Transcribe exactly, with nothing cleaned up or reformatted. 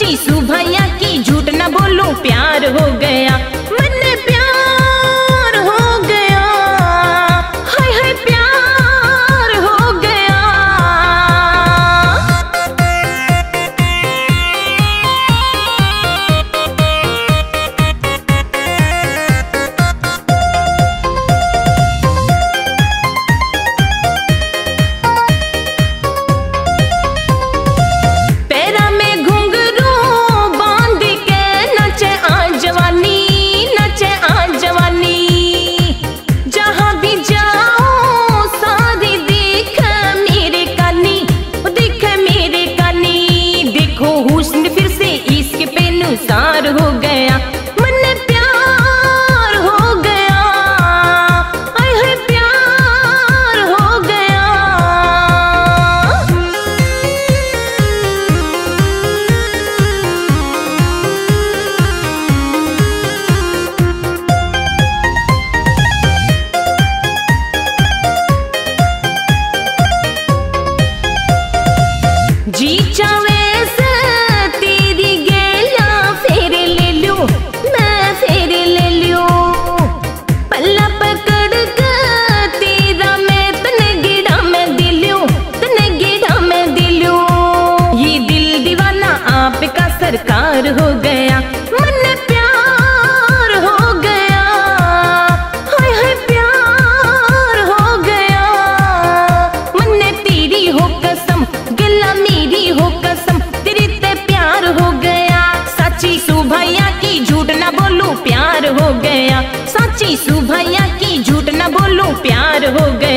साची सुभैया की झूठ न बोलूं प्यार हो गया, मन प्यार हो गया, हाय हाय प्यार हो गया। पैरा में घुंघरू बांध के नचे आ जवानी, नचे आ जवानी, जहां भी जाओ सारी दिख मेरे कानी, दिख मेरे कानी। देखो हुस्न फिर से इसके पे नुसार हो गया, मन प्यार हो गया, हाय हाय प्यार हो गया। जी चावे से तेरी गेला फेर ले लूं, मैं फेर ले लूं, पल्ला पकड़ के तेरा मैं तने गिड़ा मैं दिलूं, तने गिड़ा मैं दिलूं। ये दिल दीवाना आपका सरकार हो गया, मन प्यार हो गया, हाय हाय प्यार हो गया। मन तेरी हो कसम गला मेरी हो कसम, तेरे ते प्यार हो गया। साची सुभैया की झूठ न बोलूं प्यार हो गया, साची सुभैया की झूठ न बोलूं प्यार हो गया।